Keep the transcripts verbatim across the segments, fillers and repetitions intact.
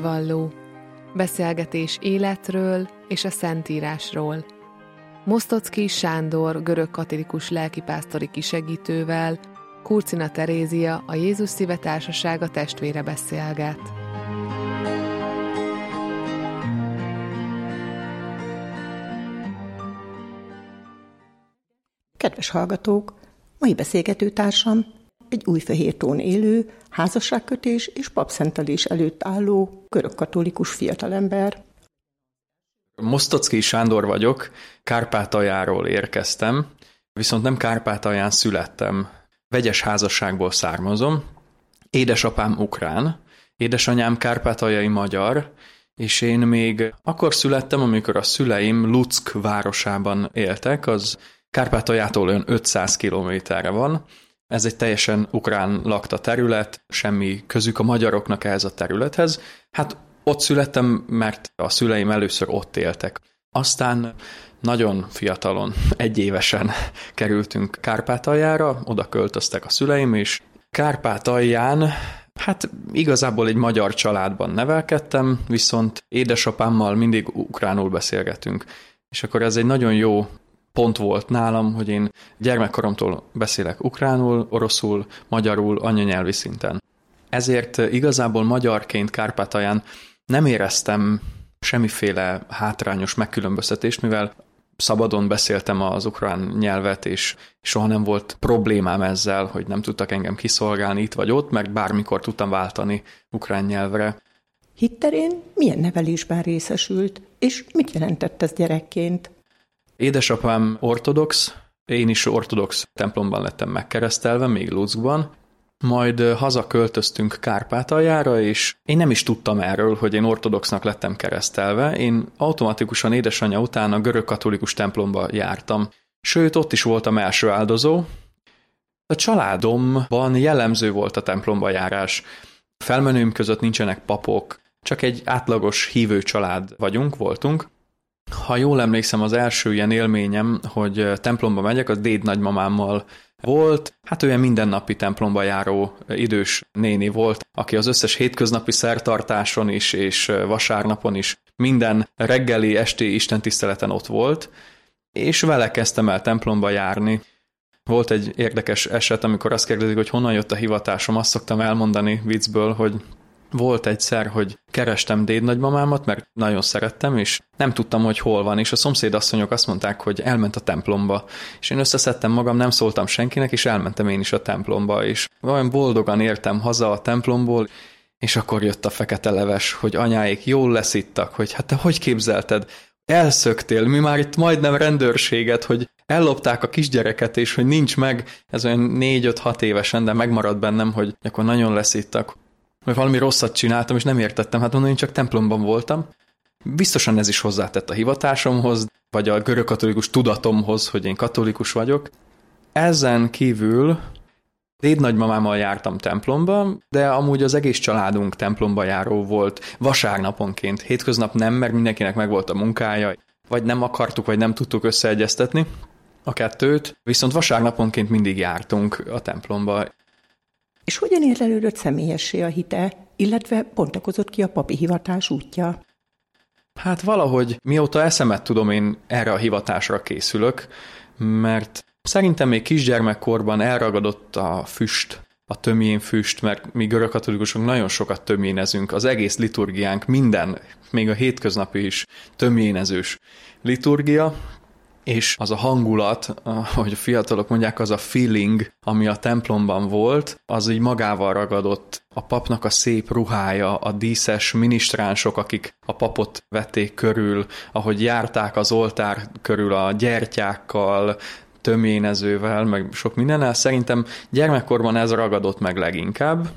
Hitevalló. Beszélgetés életről és a Szentírásról. Mosztocki Sándor görögkatolikus lelkipásztori kisegítővel Kurcina Terézia, a Jézus Szíve Társasága testvére beszélget. Kedves hallgatók, mai beszélgetőtársam egy Újfehértón élő, házasságkötés és papszentelés előtt álló görögkatolikus fiatalember. Mosztocki Sándor vagyok, Kárpátaljáról érkeztem, viszont nem Kárpátalján születtem. Vegyes házasságból származom. Édesapám ukrán, édesanyám kárpátaljai magyar, és én még akkor születtem, amikor a szüleim Luck városában éltek, az Kárpátaljától olyan ötszáz kilométerre van. Ez egy teljesen ukrán lakta terület, semmi közük a magyaroknak ehhez a területhez. Hát ott születtem, mert a szüleim először ott éltek. Aztán nagyon fiatalon, egyévesen kerültünk Kárpátaljára, oda költöztek a szüleim, és Kárpátalján, hát igazából egy magyar családban nevelkedtem, viszont édesapámmal mindig ukránul beszélgetünk. És akkor ez egy nagyon jó pont volt nálam, hogy én gyermekkoromtól beszélek ukránul, oroszul, magyarul, anyanyelvi szinten. Ezért igazából magyarként Kárpátalján nem éreztem semmiféle hátrányos megkülönböztetést, mivel szabadon beszéltem az ukrán nyelvet, és soha nem volt problémám ezzel, hogy nem tudtak engem kiszolgálni itt vagy ott, mert bármikor tudtam váltani ukrán nyelvre. Hitterén milyen nevelésben részesült, és mit jelentett ez gyerekként? Édesapám ortodox, én is ortodox templomban lettem megkeresztelve, még Luckban, majd hazaköltöztünk Kárpátaljára, és én nem is tudtam erről, hogy én ortodoxnak lettem keresztelve. Én automatikusan édesanyja után a görögkatolikus templomba jártam. Sőt, ott is voltam első áldozó. A családomban jellemző volt a templomba járás. Felmenőim között nincsenek papok, csak egy átlagos hívő család vagyunk, voltunk. Ha jól emlékszem, az első ilyen élményem, hogy templomba megyek, az dédnagymamámmal volt, hát olyan mindennapi templomba járó idős néni volt, aki az összes hétköznapi szertartáson is, és vasárnapon is minden reggeli, esti istentiszteleten ott volt, és vele kezdtem el templomba járni. Volt egy érdekes eset, amikor azt kérdezik, hogy honnan jött a hivatásom, azt szoktam elmondani viccből, hogy volt egyszer, hogy kerestem dédnagymamámat, mert nagyon szerettem, és nem tudtam, hogy hol van, és a szomszédasszonyok azt mondták, hogy elment a templomba. És én összeszedtem magam, nem szóltam senkinek, és elmentem én is a templomba, és olyan boldogan értem haza a templomból, és akkor jött a fekete leves, hogy anyáik jól leszittak, hogy hát te hogy képzelted? Elszöktél, mi már itt majdnem rendőrséget, hogy ellopták a kisgyereket, és hogy nincs meg, ez olyan négy-öt-hat évesen, de megmaradt bennem, hogy akkor nagyon leszittak, mert valami rosszat csináltam, és nem értettem, hát mondom, én csak templomban voltam. Biztosan ez is hozzátett a hivatásomhoz, vagy a görögkatolikus tudatomhoz, hogy én katolikus vagyok. Ezen kívül dédnagymamámmal jártam templomba, de amúgy az egész családunk templomba járó volt vasárnaponként. Hétköznap nem, mert mindenkinek megvolt a munkája, vagy nem akartuk, vagy nem tudtuk összeegyeztetni a kettőt, viszont vasárnaponként mindig jártunk a templomba. És hogyan érlelődött személyessé a hite, illetve bontakozott ki a papi hivatás útja? Hát valahogy mióta eszemet tudom, én erre a hivatásra készülök, mert szerintem még kisgyermekkorban elragadott a füst, a tömjén füst, mert mi görögkatolikusok nagyon sokat tömjénezünk, az egész liturgiánk, minden, még a hétköznapi is tömjénezős liturgia, és az a hangulat, ahogy a fiatalok mondják, az a feeling, ami a templomban volt, az így magával ragadott. A papnak a szép ruhája, a díszes minisztránsok, akik a papot vették körül, ahogy járták az oltár körül a gyertyákkal, tömjénezővel, meg sok mindennel. Szerintem gyermekkorban ez ragadott meg leginkább.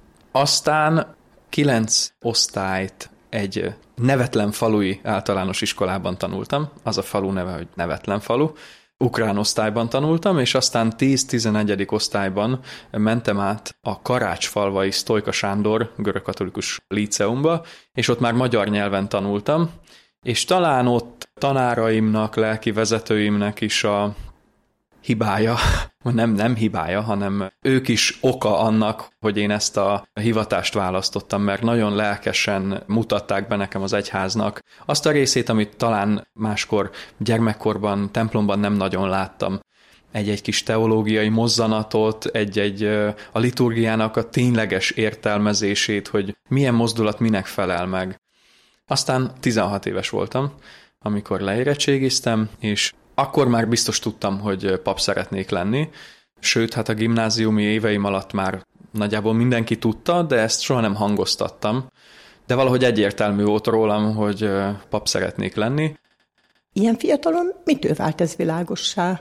Aztán kilenc osztályt egy nevetlen falui általános iskolában tanultam, az a falu neve, hogy nevetlen falu. Ukrán osztályban tanultam, és aztán tíz-tizenegyedik osztályban mentem át a Karácsfalvai Sztojka Sándor görögkatolikus líceumba, és ott már magyar nyelven tanultam, és talán ott tanáraimnak, lelki vezetőimnek is a hibája nem, nem hibája, hanem ők is oka annak, hogy én ezt a hivatást választottam, mert nagyon lelkesen mutatták be nekem az egyháznak azt a részét, amit talán máskor gyermekkorban, templomban nem nagyon láttam. Egy-egy kis teológiai mozzanatot, egy-egy a liturgiának a tényleges értelmezését, hogy milyen mozdulat minek felel meg. Aztán tizenhat éves voltam, amikor leérettségiztem, és akkor már biztos tudtam, hogy pap szeretnék lenni, sőt, hát a gimnáziumi éveim alatt már nagyjából mindenki tudta, de ezt soha nem hangoztattam. De valahogy egyértelmű volt rólam, hogy pap szeretnék lenni. Ilyen fiatalon mitől vált ez világossá?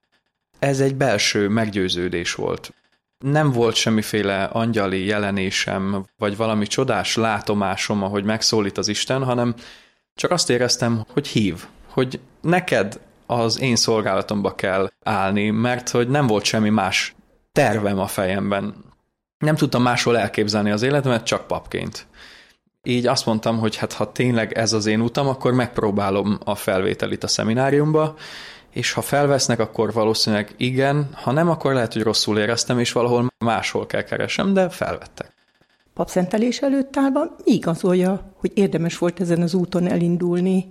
Ez egy belső meggyőződés volt. Nem volt semmiféle angyali jelenésem, vagy valami csodás látomásom, ahogy megszólít az Isten, hanem csak azt éreztem, hogy hív, hogy neked az én szolgálatomba kell állni, mert hogy nem volt semmi más tervem a fejemben. Nem tudtam máshol elképzelni az életemet, csak papként. Így azt mondtam, hogy hát ha tényleg ez az én utam, akkor megpróbálom a felvételit a szemináriumba, és ha felvesznek, akkor valószínűleg igen, ha nem, akkor lehet, hogy rosszul éreztem, és valahol máshol kell keresem, de felvettek. Papszentelés előtt állva mi igazolja, hogy érdemes volt ezen az úton elindulni?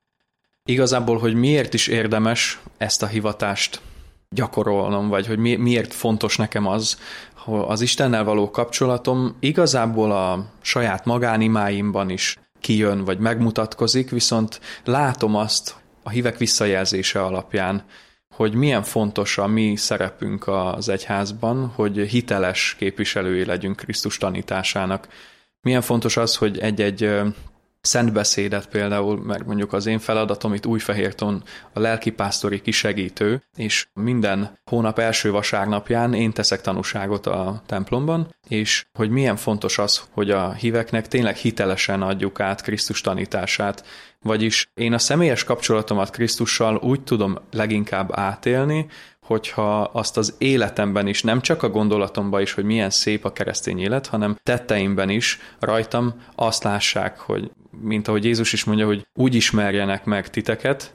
Igazából, hogy miért is érdemes ezt a hivatást gyakorolnom, vagy hogy mi, miért fontos nekem az, hogy az Istennel való kapcsolatom igazából a saját magánimáimban is kijön, vagy megmutatkozik, viszont látom azt a hívek visszajelzése alapján, hogy milyen fontos a mi szerepünk az egyházban, hogy hiteles képviselői legyünk Krisztus tanításának. Milyen fontos az, hogy egy-egy szentbeszédet például, mert mondjuk az én feladatom itt Újfehérton a lelkipásztori kisegítő, és minden hónap első vasárnapján én teszek tanúságot a templomban, és hogy milyen fontos az, hogy a híveknek tényleg hitelesen adjuk át Krisztus tanítását, vagyis én a személyes kapcsolatomat Krisztussal úgy tudom leginkább átélni, hogyha azt az életemben is, nem csak a gondolatomban is, hogy milyen szép a keresztény élet, hanem tetteimben is rajtam azt lássák, hogy mint ahogy Jézus is mondja, hogy úgy ismerjenek meg titeket,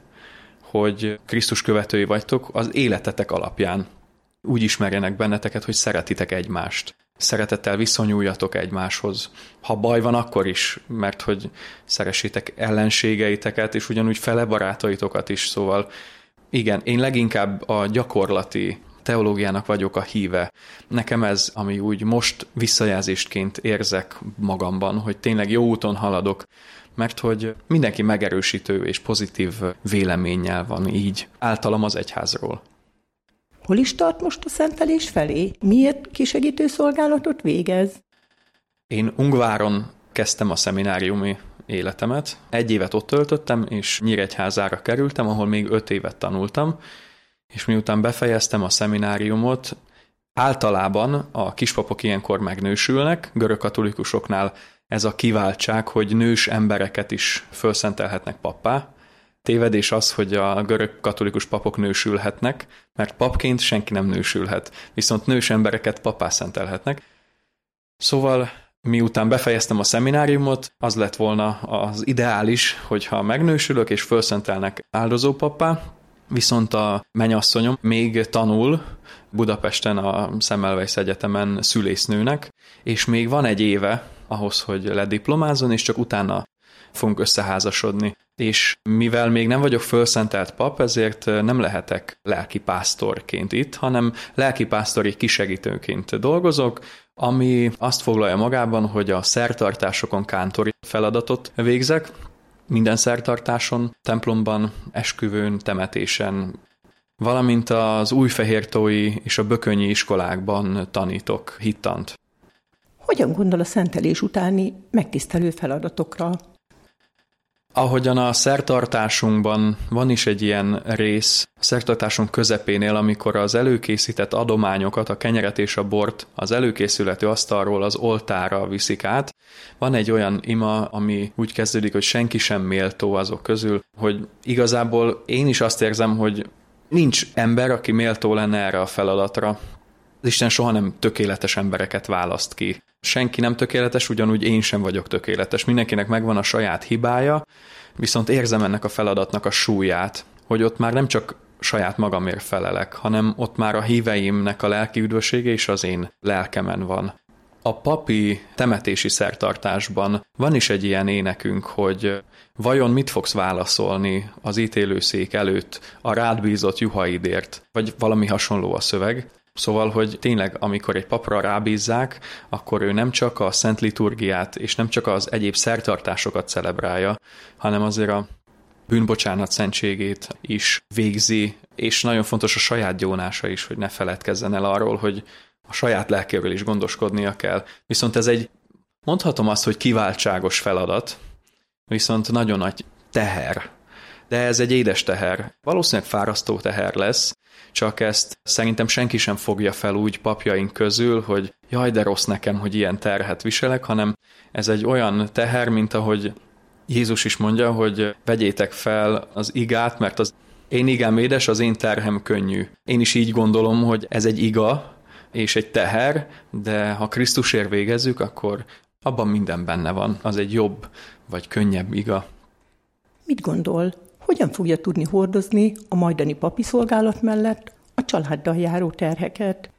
hogy Krisztus követői vagytok az életetek alapján. Úgy ismerjenek benneteket, hogy szeretitek egymást. Szeretettel viszonyuljatok egymáshoz. Ha baj van, akkor is, mert hogy szeressétek ellenségeiteket, és ugyanúgy fele barátaitokat is, szóval igen, én leginkább a gyakorlati teológiának vagyok a híve. Nekem ez, ami úgy most visszajelzésként érzek magamban, hogy tényleg jó úton haladok, mert hogy mindenki megerősítő és pozitív véleménnyel van így általam az egyházról. Hol is tart most a szentelés felé? Miért kisegítő szolgálatot végez? Én Ungváron kezdtem a szemináriumi életemet. Egy évet ott töltöttem, és Nyíregyházára kerültem, ahol még öt évet tanultam, és miután befejeztem a szemináriumot, általában a kispapok ilyenkor megnősülnek, görögkatolikusoknál ez a kiváltság, hogy nős embereket is fölszentelhetnek pappá. Tévedés az, hogy a görög katolikus papok nősülhetnek, mert papként senki nem nősülhet, viszont nős embereket pappá szentelhetnek. Szóval miután befejeztem a szemináriumot, az lett volna az ideális, hogyha megnősülök és fölszentelnek áldozópappá, viszont a mennyasszonyom még tanul Budapesten a Semmelweis Egyetemen szülésznőnek, és még van egy éve ahhoz, hogy lediplomázzon, és csak utána fogunk összeházasodni. És mivel még nem vagyok fölszentelt pap, ezért nem lehetek lelkipásztorként itt, hanem lelkipásztori kisegítőként dolgozok, ami azt foglalja magában, hogy a szertartásokon kántori feladatot végzek, minden szertartáson, templomban, esküvőn, temetésen, valamint az újfehértói és a bökönyi iskolákban tanítok hittant. Hogyan gondol a szentelés utáni megtisztelő feladatokra? Ahogyan a szertartásunkban van is egy ilyen rész, a szertartásunk közepénél, amikor az előkészített adományokat, a kenyeret és a bort az előkészületű asztalról az oltárra viszik át. Van egy olyan ima, ami úgy kezdődik, hogy senki sem méltó azok közül, hogy igazából én is azt érzem, hogy nincs ember, aki méltó lenne erre a feladatra. Az Isten soha nem tökéletes embereket választ ki. Senki nem tökéletes, ugyanúgy én sem vagyok tökéletes. Mindenkinek megvan a saját hibája, viszont érzem ennek a feladatnak a súlyát, hogy ott már nem csak saját magamért felelek, hanem ott már a híveimnek a lelki üdvössége és az én lelkemen van. A papi temetési szertartásban van is egy ilyen énekünk, hogy vajon mit fogsz válaszolni az ítélőszék előtt a rád bízott juhaidért, vagy valami hasonló a szöveg. Szóval, hogy tényleg, amikor egy papra rábízzák, akkor ő nem csak a szent liturgiát és nem csak az egyéb szertartásokat celebrálja, hanem azért a bűnbocsánat szentségét is végzi, és nagyon fontos a saját gyónása is, hogy ne feledkezzen el arról, hogy a saját lelkéről is gondoskodnia kell. Viszont ez egy, mondhatom azt, hogy kiváltságos feladat, viszont nagyon nagy teher. De ez egy édes teher. Valószínűleg fárasztó teher lesz, csak ezt szerintem senki sem fogja fel úgy papjaink közül, hogy jaj, de rossz nekem, hogy ilyen terhet viselek, hanem ez egy olyan teher, mint ahogy Jézus is mondja, hogy vegyétek fel az igát, mert az én igám édes, az én terhem könnyű. Én is így gondolom, hogy ez egy iga és egy teher, de ha Krisztusért végezzük, akkor abban minden benne van. Az egy jobb vagy könnyebb iga. Mit gondol, hogyan fogja tudni hordozni a majdani papi szolgálat mellett a családdal járó terheket?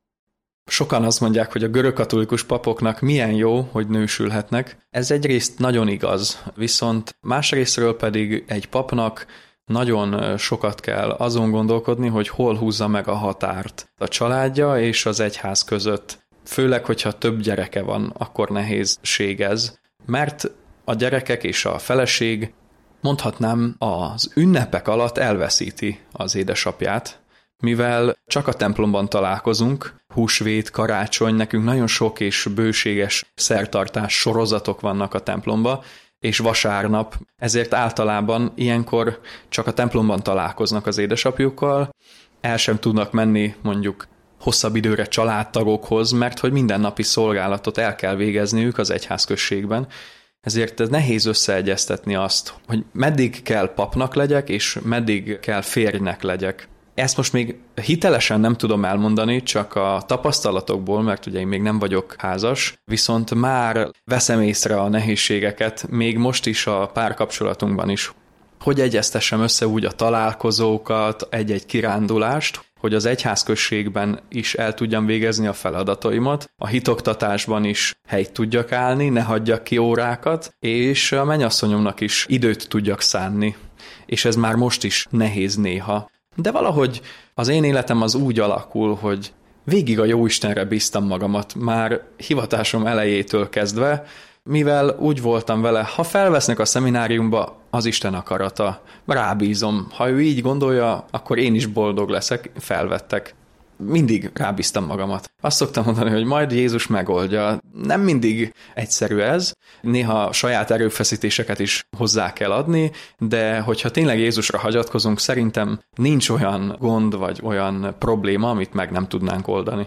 Sokan azt mondják, hogy a görögkatolikus papoknak milyen jó, hogy nősülhetnek. Ez egyrészt nagyon igaz, viszont másrésztről pedig egy papnak nagyon sokat kell azon gondolkodni, hogy hol húzza meg a határt a családja és az egyház között. Főleg, hogyha több gyereke van, akkor nehézség ez, mert a gyerekek és a feleség, mondhatnám, az ünnepek alatt elveszíti az édesapját, mivel csak a templomban találkozunk, húsvét, karácsony, nekünk nagyon sok és bőséges szertartás sorozatok vannak a templomba, és vasárnap, ezért általában ilyenkor csak a templomban találkoznak az édesapjukkal, el sem tudnak menni mondjuk hosszabb időre családtagokhoz, mert hogy mindennapi szolgálatot el kell végezniük az egyházközségben, ezért ez nehéz összeegyeztetni azt, hogy meddig kell papnak legyek, és meddig kell férjnek legyek. Ezt most még hitelesen nem tudom elmondani, csak a tapasztalatokból, mert ugye én még nem vagyok házas, viszont már veszem észre a nehézségeket, még most is a párkapcsolatunkban is. Hogy egyeztessem össze úgy a találkozókat, egy-egy kirándulást, hogy az egyházközségben is el tudjam végezni a feladataimat, a hitoktatásban is helyt tudjak állni, ne hagyjak ki órákat, és a mennyasszonyomnak is időt tudjak szánni. És ez már most is nehéz néha. De valahogy az én életem az úgy alakul, hogy végig a Jóistenre bíztam magamat, már hivatásom elejétől kezdve, mivel úgy voltam vele, ha felvesznek a szemináriumba, az Isten akarata, rábízom. Ha ő így gondolja, akkor én is boldog leszek, felvettek. Mindig rábíztam magamat. Azt szoktam mondani, hogy majd Jézus megoldja. Nem mindig egyszerű ez, néha saját erőfeszítéseket is hozzá kell adni, de hogyha tényleg Jézusra hagyatkozunk, szerintem nincs olyan gond vagy olyan probléma, amit meg nem tudnánk oldani.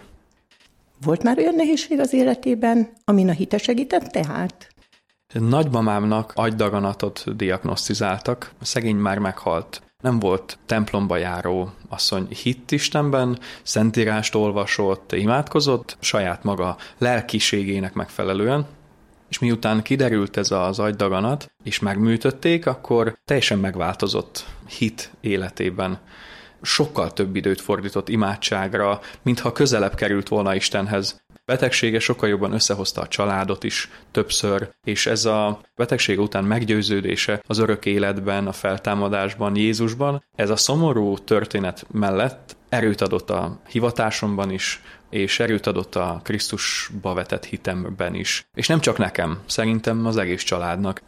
Volt már olyan nehézség az életében, amin a hite segített tehát? Nagymamámnak agydaganatot diagnosztizáltak, szegény már meghalt. Nem volt templomba járó asszony, hitt Istenben, szentírást olvasott, imádkozott, saját maga lelkiségének megfelelően, és miután kiderült ez az agydaganat, és megműtötték, akkor teljesen megváltozott hit életében. Sokkal több időt fordított imádságra, mintha közelebb került volna Istenhez. Betegsége sokkal jobban összehozta a családot is többször, és ez a betegség után meggyőződése az örök életben, a feltámadásban, Jézusban, ez a szomorú történet mellett erőt adott a hivatásomban is, és erőt adott a Krisztusba vetett hitemben is. És nem csak nekem, szerintem az egész családnak.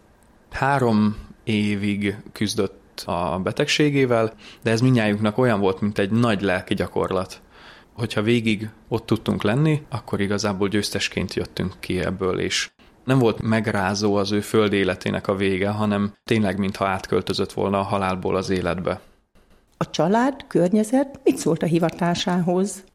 Három évig küzdött a betegségével, de ez mindnyájunknak olyan volt, mint egy nagy lelki gyakorlat. Hogyha végig ott tudtunk lenni, akkor igazából győztesként jöttünk ki ebből, és nem volt megrázó az ő föld életének a vége, hanem tényleg mintha átköltözött volna a halálból az életbe. A család, környezet mit szólt a hivatásához?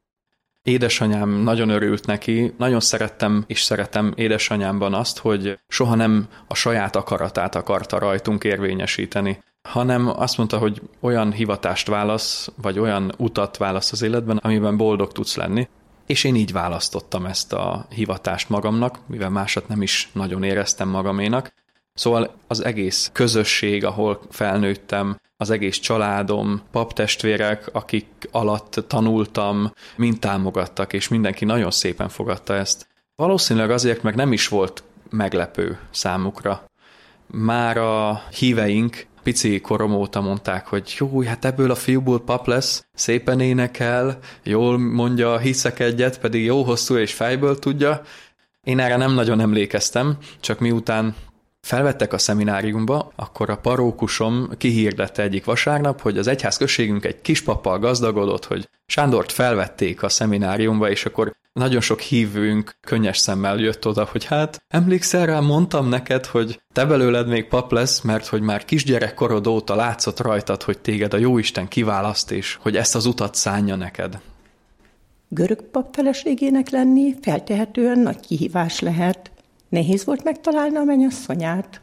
Édesanyám nagyon örült neki, nagyon szerettem és szeretem édesanyámban azt, hogy soha nem a saját akaratát akarta rajtunk érvényesíteni, hanem azt mondta, hogy olyan hivatást válasz, vagy olyan utat válasz az életben, amiben boldog tudsz lenni. És én így választottam ezt a hivatást magamnak, mivel másat nem is nagyon éreztem magaménak. Szóval az egész közösség, ahol felnőttem, az egész családom, paptestvérek, akik alatt tanultam, mind támogattak, és mindenki nagyon szépen fogadta ezt. Valószínűleg azért, meg nem is volt meglepő számukra. Már a híveink pici korom óta mondták, hogy jó, hát ebből a fiúból pap lesz, szépen énekel, jól mondja, hiszek egyet, pedig jó hosszú és fejből tudja. Én erre nem nagyon emlékeztem, csak miután felvettek a szemináriumba, akkor a parókusom kihirdette egyik vasárnap, hogy az egyházközségünk egy kispappal gazdagodott, hogy Sándort felvették a szemináriumba, és akkor nagyon sok hívőnk könnyes szemmel jött oda, hogy hát emlékszel rá, mondtam neked, hogy te belőled még pap lesz, mert hogy már kisgyerekkorod óta látszott rajtad, hogy téged a Jóisten kiválaszt, és hogy ezt az utat szánja neked. Görög pap feleségének lenni feltehetően nagy kihívás lehet. Nehéz volt megtalálni a mennyasszonyát?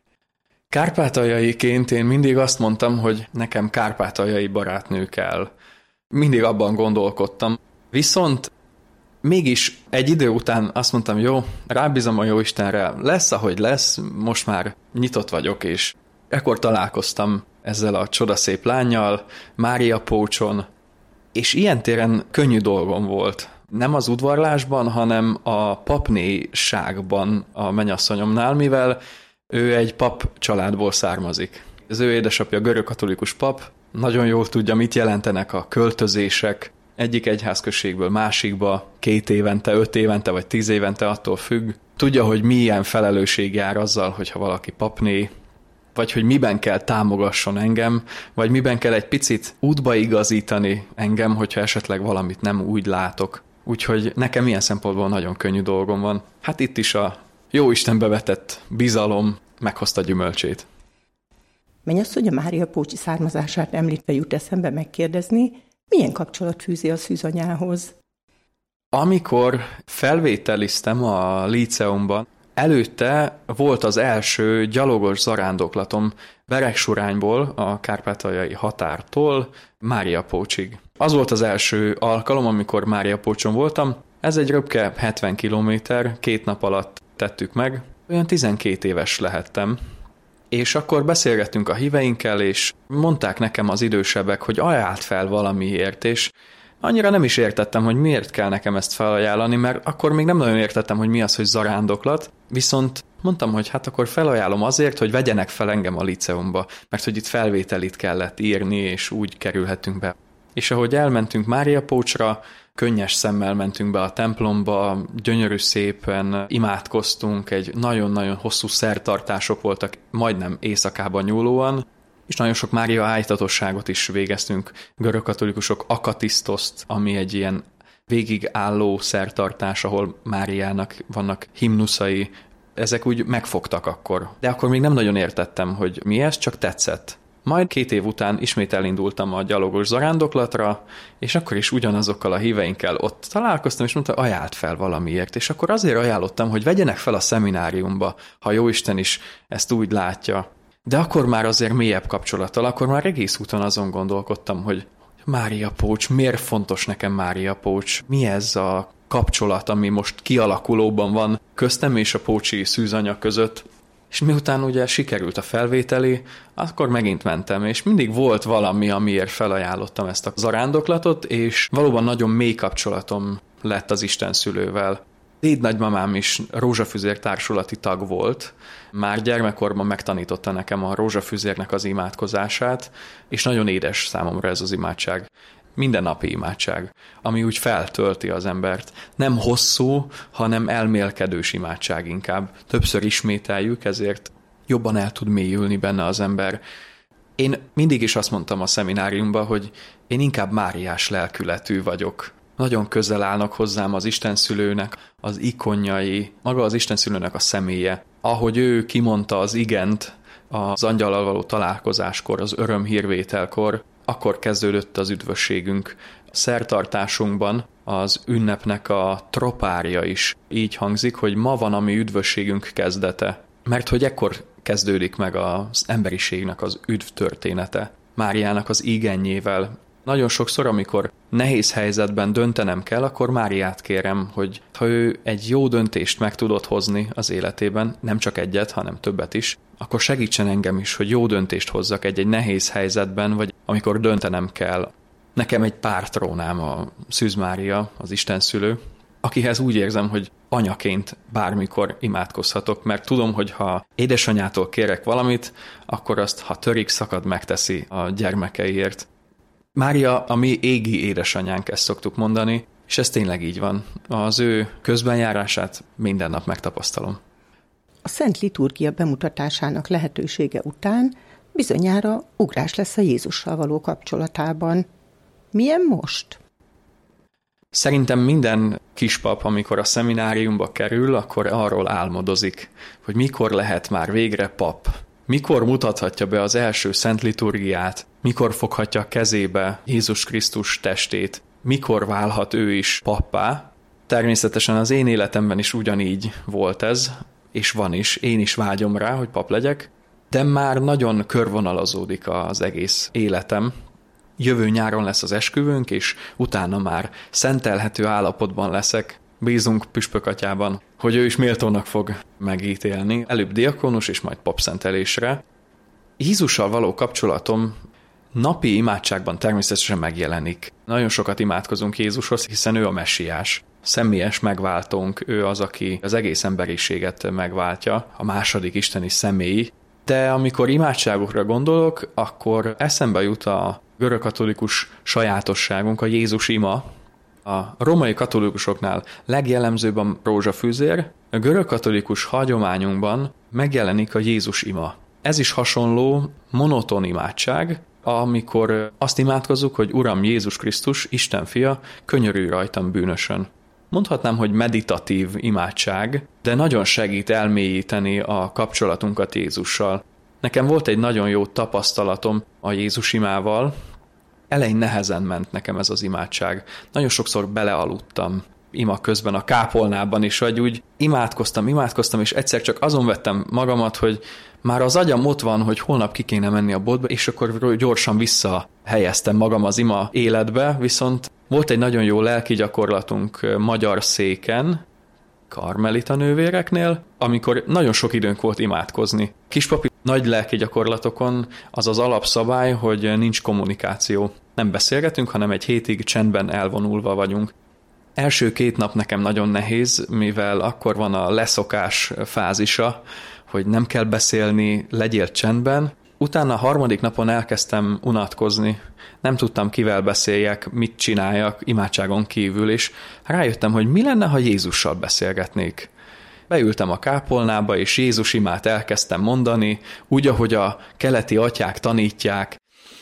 Kárpátaljaiként én mindig azt mondtam, hogy nekem kárpátaljai barátnő kell. Mindig abban gondolkodtam. Viszont mégis egy idő után azt mondtam, jó, rábízom a Jóistenre, lesz, ahogy lesz, most már nyitott vagyok, és ekkor találkoztam ezzel a csodaszép lánnyal, Mária Pócson, és ilyen téren könnyű dolgom volt. Nem az udvarlásban, hanem a papnéságban a mennyasszonyomnál, mivel ő egy pap családból származik. Az ő édesapja görögkatolikus pap, nagyon jól tudja, mit jelentenek a költözések, egyik egyházközségből másikba, két évente, öt évente vagy tíz évente, attól függ. Tudja, hogy milyen felelősség jár azzal, hogyha valaki papné, vagy hogy miben kell támogasson engem, vagy miben kell egy picit útba igazítani engem, hogyha esetleg valamit nem úgy látok. Úgyhogy nekem ilyen szempontból nagyon könnyű dolgom van. Hát itt is a Jóistenbe vetett bizalom meghozta gyümölcsét. Mennyasszony a Mária Pócsi származását említve jut eszembe megkérdezni, milyen kapcsolat fűzi a szűzanyához? Amikor felvételiztem a líceumban, előtte volt az első gyalogos zarándoklatom Beregsurányból, a kárpátaljai határtól Mária Pócsig. Az volt az első alkalom, amikor Mária Pócson voltam. Ez egy röpke hetven kilométer, két nap alatt tettük meg. Olyan tizenkét éves lehettem. És akkor beszélgettünk a híveinkkel, és mondták nekem az idősebbek, hogy ajánlt fel valamiért, és annyira nem is értettem, hogy miért kell nekem ezt felajánlani, mert akkor még nem nagyon értettem, hogy mi az, hogy zarándoklat, viszont mondtam, hogy hát akkor felajánlom azért, hogy vegyenek fel engem a liceumba, mert hogy itt felvételit kellett írni, és úgy kerülhetünk be. És ahogy elmentünk Mária Pócsra, könnyes szemmel mentünk be a templomba, gyönyörű szépen imádkoztunk, egy nagyon-nagyon hosszú szertartások voltak, majdnem éjszakában nyúlóan, és nagyon sok Mária ájtatosságot is végeztünk, görögkatolikusok akatisztoszt, ami egy ilyen végigálló szertartás, ahol Máriának vannak himnuszai, ezek úgy megfogtak akkor. De akkor még nem nagyon értettem, hogy mi ez, csak tetszett. Majd két év után ismét elindultam a gyalogos zarándoklatra, és akkor is ugyanazokkal a híveinkkel ott találkoztam, és mondta, ajánlt fel valamiért. És akkor azért ajánlottam, hogy vegyenek fel a szemináriumba, ha Jóisten is ezt úgy látja. De akkor már azért mélyebb kapcsolattal, akkor már egész úton azon gondolkodtam, hogy Mária Pócs, miért fontos nekem Mária Pócs? Mi ez a kapcsolat, ami most kialakulóban van köztem és a pócsi szűzanya között? És miután ugye sikerült a felvételi, akkor megint mentem, és mindig volt valami, amiért felajánlottam ezt a zarándoklatot, és valóban nagyon mély kapcsolatom lett az Isten szülővel. Dédnagymamám is rózsafüzér társulati tag volt, már gyermekkorban megtanította nekem a rózsafüzérnek az imádkozását, és nagyon édes számomra ez az imádság. Mindennapi imádság, ami úgy feltölti az embert. Nem hosszú, hanem elmélkedős imádság inkább. Többször ismételjük, ezért jobban el tud mélyülni benne az ember. Én mindig is azt mondtam a szemináriumban, hogy én inkább máriás lelkületű vagyok. Nagyon közel állnak hozzám az Istenszülőnek az ikonjai, maga az Istenszülőnek a személye. Ahogy ő kimondta az igent az angyallal való találkozáskor, az örömhírvételkor, akkor kezdődött az üdvösségünk. A szertartásunkban az ünnepnek a tropárja is így hangzik, hogy ma van a mi üdvösségünk kezdete. Mert hogy ekkor kezdődik meg az emberiségnek az üdv története. Máriának az igenjével, Nagyon sokszor, amikor nehéz helyzetben döntenem kell, akkor Máriát kérem, hogy ha ő egy jó döntést meg tudott hozni az életében, nem csak egyet, hanem többet is, akkor segítsen engem is, hogy jó döntést hozzak egy-egy nehéz helyzetben, vagy amikor döntenem kell. Nekem egy pártrónám a Szűz Mária, az Istenszülő, akihez úgy érzem, hogy anyaként bármikor imádkozhatok, mert tudom, hogy ha édesanyától kérek valamit, akkor azt, ha törik, szakad, megteszi a gyermekeiért. Mária a mi égi édesanyánk, ezt szoktuk mondani, és ez tényleg így van. Az ő közbenjárását minden nap megtapasztalom. A Szent Liturgia bemutatásának lehetősége után bizonyára ugrás lesz a Jézussal való kapcsolatában. Milyen most? Szerintem minden kispap, amikor a szemináriumba kerül, akkor arról álmodozik, hogy mikor lehet már végre pap. Mikor mutathatja be az első szent liturgiát, mikor foghatja kezébe Jézus Krisztus testét, mikor válhat ő is pappá. Természetesen az én életemben is ugyanígy volt ez, és van is, én is vágyom rá, hogy pap legyek, de már nagyon körvonalazódik az egész életem. Jövő nyáron lesz az esküvőnk, és utána már szentelhető állapotban leszek. Bízunk Püspök Atyában, hogy ő is méltónak fog megítélni, előbb diakonus és majd papszentelésre. Jézussal való kapcsolatom napi imádságban természetesen megjelenik. Nagyon sokat imádkozunk Jézushoz, hiszen ő a messiás. Személyes megváltónk, ő az, aki az egész emberiséget megváltja, a második isteni személy. De amikor imádságokra gondolok, akkor eszembe jut a görögkatolikus sajátosságunk, a Jézus ima. A római katolikusoknál legjellemzőbb a rózsafűzér, a görögkatolikus hagyományunkban megjelenik a Jézus ima. Ez is hasonló, monoton imádság, amikor azt imádkozzuk, hogy Uram Jézus Krisztus, Isten fia, könyörülj rajtam bűnösön. Mondhatnám, hogy meditatív imádság, de nagyon segít elmélyíteni a kapcsolatunkat Jézussal. Nekem volt egy nagyon jó tapasztalatom a Jézus imával. Elején nehezen ment nekem ez az imádság. Nagyon sokszor belealudtam ima közben a kápolnában is, vagy úgy imádkoztam, imádkoztam, és egyszer csak azon vettem magamat, hogy már az agyam ott van, hogy holnap ki kéne menni a boltba, és akkor gyorsan visszahelyeztem magam az ima életbe, viszont volt egy nagyon jó lelki gyakorlatunk magyar széken, karmelita nővéreknél, amikor nagyon sok időnk volt imádkozni. Kispapi nagy lelki gyakorlatokon az az alapszabály, hogy nincs kommunikáció. Nem beszélgetünk, hanem egy hétig csendben elvonulva vagyunk. Első két nap nekem nagyon nehéz, mivel akkor van a leszokás fázisa, hogy nem kell beszélni, legyél csendben. Utána a harmadik napon elkezdtem unatkozni. Nem tudtam, kivel beszéljek, mit csináljak imádságon kívül, és rájöttem, hogy mi lenne, ha Jézussal beszélgetnék. Beültem a kápolnába, és Jézus imát elkezdtem mondani, úgy, ahogy a keleti atyák tanítják.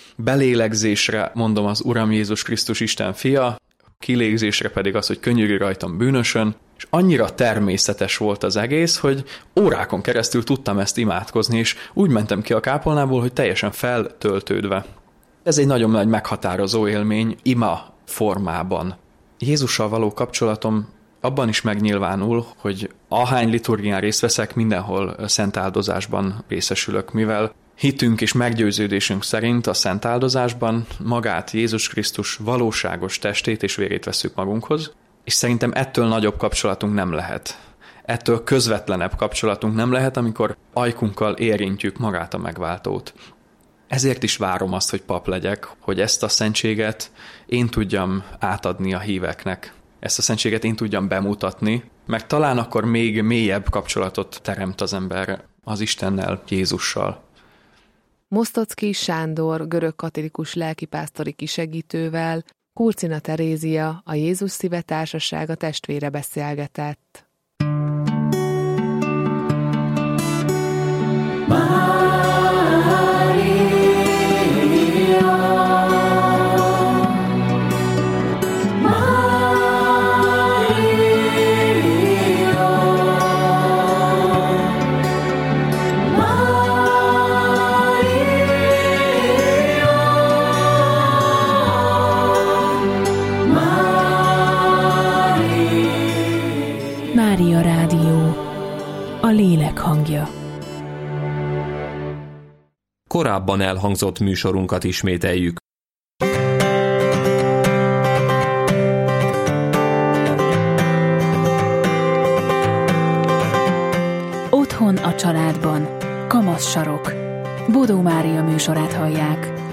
Belélegzésre mondom az Uram Jézus Krisztus Isten fia, kilégzésre pedig az, hogy könyörülj rajtam bűnösön, és annyira természetes volt az egész, hogy órákon keresztül tudtam ezt imádkozni, és úgy mentem ki a kápolnából, hogy teljesen feltöltődve. Ez egy nagyon nagy meghatározó élmény ima formában. Jézussal való kapcsolatom abban is megnyilvánul, hogy ahány liturgián részt veszek, mindenhol szentáldozásban részesülök, mivel hitünk és meggyőződésünk szerint a szentáldozásban magát Jézus Krisztus valóságos testét és vérét veszük magunkhoz, és szerintem ettől nagyobb kapcsolatunk nem lehet. Ettől közvetlenebb kapcsolatunk nem lehet, amikor ajkunkkal érintjük magát a megváltót. Ezért is várom azt, hogy pap legyek, hogy ezt a szentséget én tudjam átadni a híveknek. Ezt a szentséget én tudjam bemutatni, mert talán akkor még mélyebb kapcsolatot teremt az ember az Istennel, Jézussal. Mosztocki Sándor görögkatolikus lelkipásztori kisegítővel Kurcina Terézia, a Jézus Szíve Társasága testvére beszélgetett. Mária Rádió, a lélek hangja. Korábban elhangzott műsorunkat ismételjük. családban. Kamasz sarok. Bodó Mária műsorát hallják.